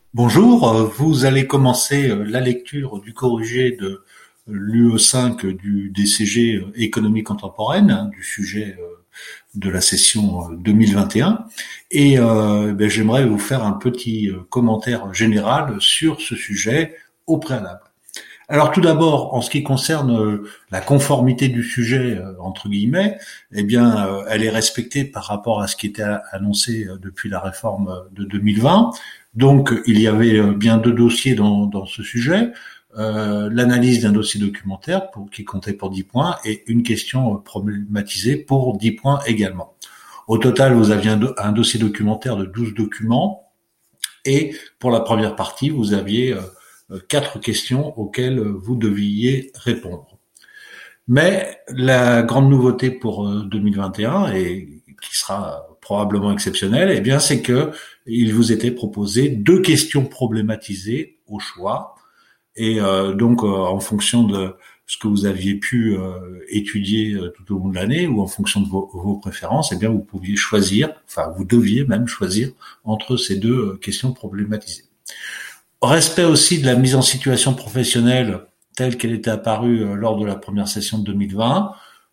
Bonjour, vous allez commencer la lecture du corrigé de l'UE5 du DCG économie contemporaine, du sujet de la session 2021. J'aimerais vous faire un petit commentaire général sur ce sujet au préalable. Alors tout d'abord, en ce qui concerne la conformité du sujet, entre guillemets, elle est respectée par rapport à ce qui était annoncé depuis la réforme de 2020. Donc il y avait bien deux dossiers dans ce sujet, l'analyse d'un dossier documentaire qui comptait pour 10 points et une question problématisée pour 10 points également. Au total, vous aviez un dossier documentaire de 12 documents et pour la première partie, vous aviez 4 questions auxquelles vous deviez répondre. Mais la grande nouveauté pour 2021 et qui sera probablement exceptionnelle, c'est que il vous était proposé 2 questions problématisées au choix et en fonction de ce que vous aviez pu étudier tout au long de l'année ou en fonction de vos préférences, vous pouviez choisir, vous deviez même choisir entre ces 2 questions problématisées. Respect aussi de la mise en situation professionnelle telle qu'elle était apparue lors de la première session de 2020.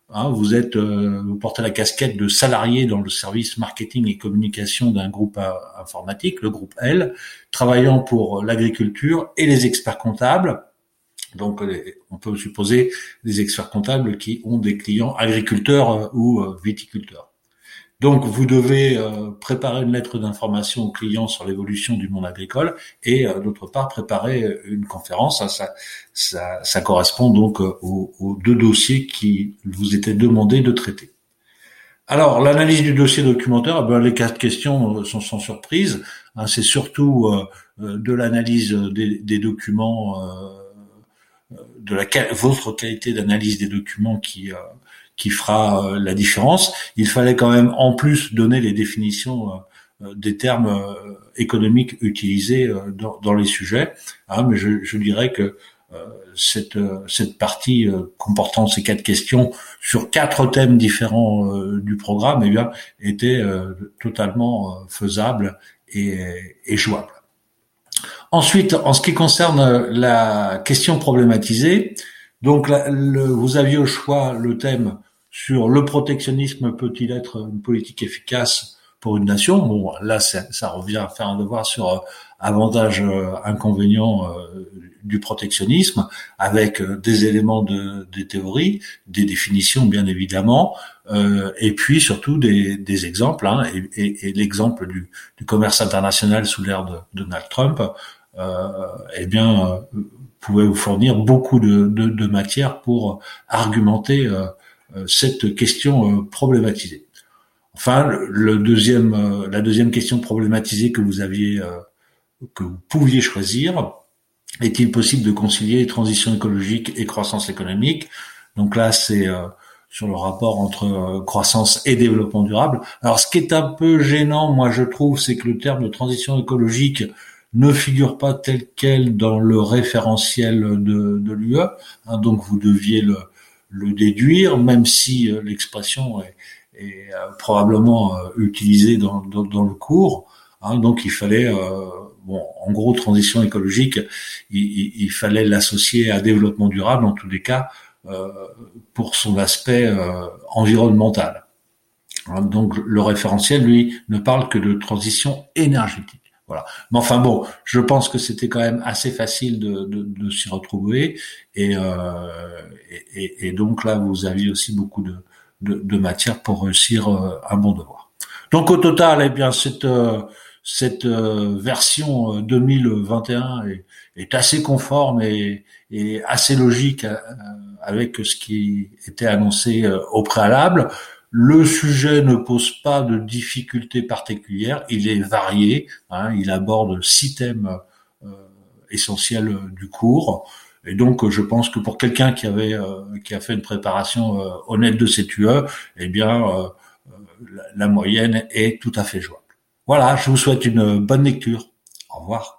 Vous portez la casquette de salarié dans le service marketing et communication d'un groupe informatique, le groupe L, travaillant pour l'agriculture et les experts comptables. Donc, on peut supposer des experts comptables qui ont des clients agriculteurs ou viticulteurs. Donc, vous devez préparer une lettre d'information aux clients sur l'évolution du monde agricole et, d'autre part, préparer une conférence. Ça correspond donc aux 2 dossiers qui vous étaient demandés de traiter. Alors, l'analyse du dossier documentaire, les 4 questions sont sans surprise. C'est surtout de l'analyse des documents, votre qualité d'analyse des documents qui fera la différence. Il fallait quand même en plus donner les définitions des termes économiques utilisés dans les sujets. Mais je dirais que cette partie comportant ces 4 questions sur 4 thèmes différents du programme, était totalement faisable et jouable. Ensuite, en ce qui concerne la question problématisée, donc vous aviez au choix le thème sur le protectionnisme peut-il être une politique efficace pour une nation. Bon, là, ça revient à faire un devoir sur avantages, inconvénients du protectionnisme, avec des éléments des théories, des définitions bien évidemment, et puis surtout des exemples. Et l'exemple du commerce international sous l'ère de Donald Trump, pouvait vous fournir beaucoup de matière pour argumenter cette question problématisée. Enfin, la deuxième question problématisée que vous pouviez choisir: est-il possible de concilier transition écologique et croissance économique? Donc là, c'est sur le rapport entre croissance et développement durable. Alors, ce qui est un peu gênant, moi je trouve, c'est que le terme de transition écologique ne figure pas tel quel dans le référentiel de l'UE. Donc vous deviez le déduire, même si l'expression est probablement utilisée dans le cours. Donc il fallait, en gros, transition écologique, il fallait l'associer à développement durable, en tous les cas, pour son aspect environnemental. Donc le référentiel, lui, ne parle que de transition énergétique. Voilà. Mais enfin bon, je pense que c'était quand même assez facile de s'y retrouver et donc là vous aviez aussi beaucoup de matière pour réussir un bon devoir. Donc au total, cette version 2021 est assez conforme et assez logique avec ce qui était annoncé au préalable. Le sujet ne pose pas de difficultés particulières, il est varié, il aborde 6 thèmes essentiels du cours, et donc je pense que pour quelqu'un qui a fait une préparation honnête de cette UE, la moyenne est tout à fait jouable. Voilà, je vous souhaite une bonne lecture. Au revoir.